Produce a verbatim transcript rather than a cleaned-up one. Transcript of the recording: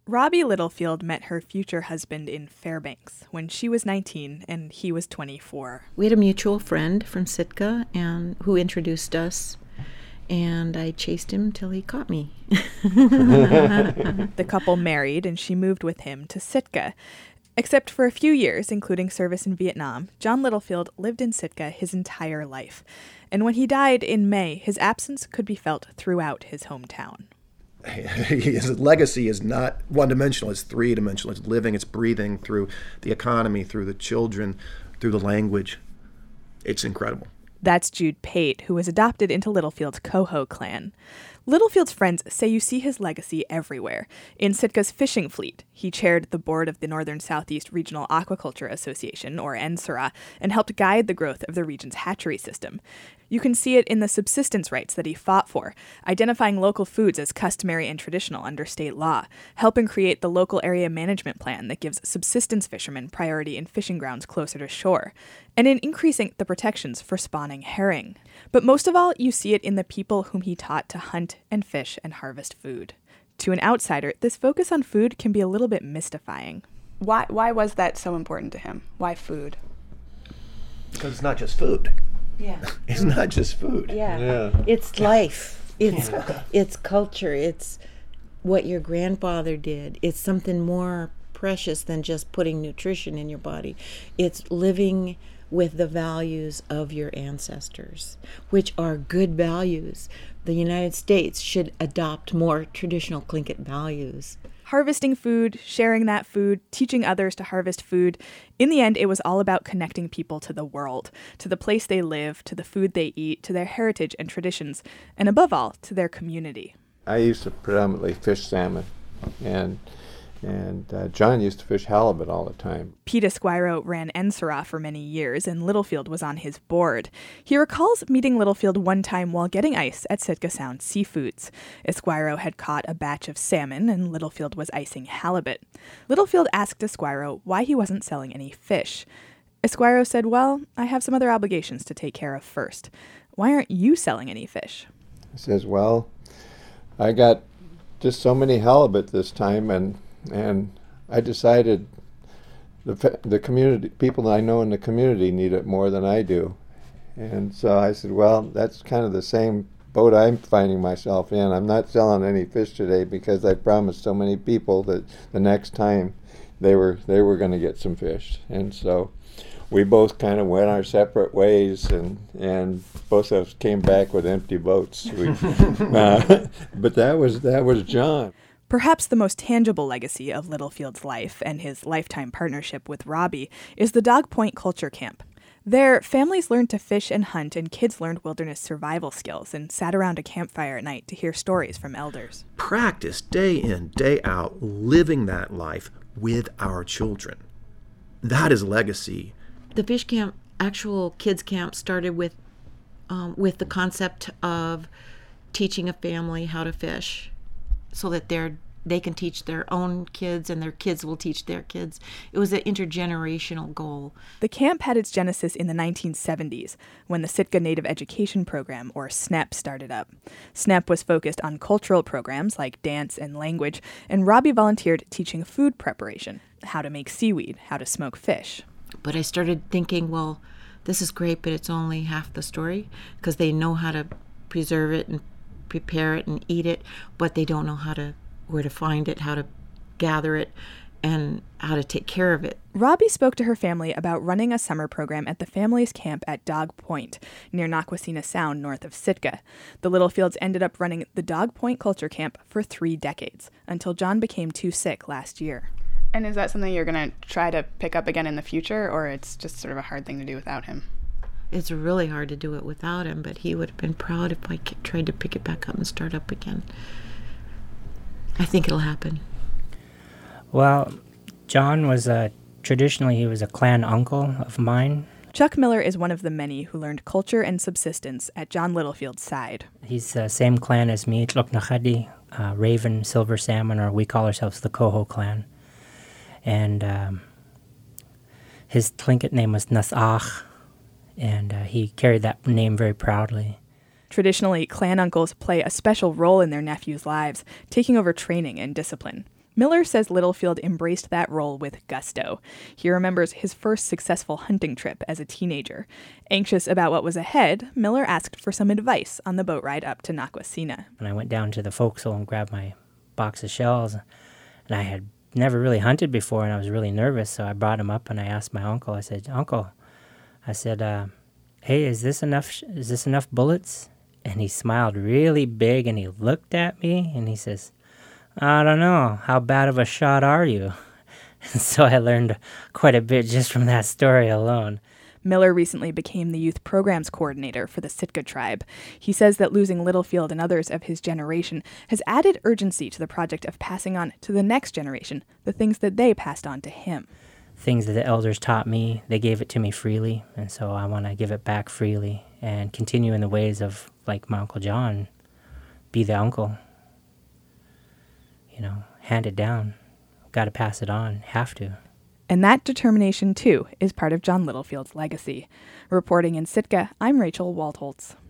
Robbie Littlefield met her future husband in Fairbanks when she was nineteen and he was twenty-four. We had a mutual friend from Sitka and who introduced us, and I chased him till he caught me. The couple married and she moved with him to Sitka. Except for a few years, including service in Vietnam, John Littlefield lived in Sitka his entire life. And when he died in May, his absence could be felt throughout his hometown. His legacy is not one-dimensional, it's three-dimensional. It's living, it's breathing through the economy, through the children, through the language. It's incredible. That's Jude Pate, who was adopted into Littlefield's Coho clan. Littlefield's friends say you see his legacy everywhere. In Sitka's fishing fleet, he chaired the board of the Northern Southeast Regional Aquaculture Association, or N S R A, and helped guide the growth of the region's hatchery system. You can see it in the subsistence rights that he fought for, identifying local foods as customary and traditional under state law, helping create the local area management plan that gives subsistence fishermen priority in fishing grounds closer to shore, and in increasing the protections for spawning herring. But most of all, you see it in the people whom he taught to hunt and fish and harvest food. To an outsider, this focus on food can be a little bit mystifying. Why, why was that so important to him? Why food? Because it's not just food. Yeah. It's not just food. Yeah. Yeah. It's life. It's Yeah. it's culture. It's what your grandfather did. It's something more precious than just putting nutrition in your body. It's living with the values of your ancestors, which are good values. The United States should adopt more traditional Tlingit values. Harvesting food, sharing that food, teaching others to harvest food. In the end, it was all about connecting people to the world, to the place they live, to the food they eat, to their heritage and traditions, and above all, to their community. I used to predominantly fish salmon, and and uh, John used to fish halibut all the time. Pete Esquiro ran N S R A for many years, and Littlefield was on his board. He recalls meeting Littlefield one time while getting ice at Sitka Sound Seafoods. Esquiro had caught a batch of salmon, and Littlefield was icing halibut. Littlefield asked Esquiro why he wasn't selling any fish. Esquiro said, well, I have some other obligations to take care of first. Why aren't you selling any fish? He says, well, I got just so many halibut this time, and and I decided the the community, people that I know in the community need it more than I do. And so I said, well, that's kind of the same boat I'm finding myself in. I'm not selling any fish today because I promised so many people that the next time they were they were going to get some fish. And so we both kind of went our separate ways, and, and both of us came back with empty boats. We, uh, but that was that was John. Perhaps the most tangible legacy of Littlefield's life and his lifetime partnership with Robbie is the Dog Point Culture Camp. There, families learned to fish and hunt, and kids learned wilderness survival skills and sat around a campfire at night to hear stories from elders. Practice day in, day out, living that life with our children. That is legacy. The fish camp, actual kids camp, started with um, with the concept of teaching a family how to fish, so that they're they can teach their own kids and their kids will teach their kids. It was an intergenerational goal. The camp had its genesis in the nineteen seventies, when the Sitka Native Education Program, or S N E P, started up. S N E P was focused on cultural programs like dance and language, and Robbie volunteered teaching food preparation, how to make seaweed, how to smoke fish. But I started thinking, well, this is great, but it's only half the story, because they know how to preserve it and prepare it and eat it, but they don't know how to where to find it, how to gather it, and how to take care of it. Robbie spoke to her family about running a summer program at the family's camp at Dog Point, near Nakwasina Sound, north of Sitka. The Littlefields ended up running the Dog Point Culture Camp for three decades, until John became too sick last year. And is that something you're going to try to pick up again in the future, or it's just sort of a hard thing to do without him? It's really hard to do it without him, but he would have been proud if I tried to pick it back up and start up again. I think it'll happen. Well, John was a, traditionally he was a clan uncle of mine. Chuck Miller is one of the many who learned culture and subsistence at John Littlefield's side. He's the same clan as me, Tluknachadi, uh, Raven, Silver Salmon, or we call ourselves the Coho clan. And um, his Tlingit name was Nasach, and uh, he carried that name very proudly. Traditionally, clan uncles play a special role in their nephews' lives, taking over training and discipline. Miller says Littlefield embraced that role with gusto. He remembers his first successful hunting trip as a teenager. Anxious about what was ahead, Miller asked for some advice on the boat ride up to Naquasina. And I went down to the forecastle and grabbed my box of shells, and I had never really hunted before, and I was really nervous, so I brought him up and I asked my uncle, I said, Uncle, I said, uh, hey, is this enough, sh- is this enough bullets? And he smiled really big, and he looked at me, and he says, I don't know, how bad of a shot are you? And so I learned quite a bit just from that story alone. Miller recently became the youth programs coordinator for the Sitka tribe. He says that losing Littlefield and others of his generation has added urgency to the project of passing on to the next generation the things that they passed on to him. Things that the elders taught me, they gave it to me freely, and so I want to give it back freely and continue in the ways of, like my Uncle John, be the uncle. You know, hand it down. Got to pass it on. Have to. And that determination, too, is part of John Littlefield's legacy. Reporting in Sitka, I'm Rachel Waldholtz.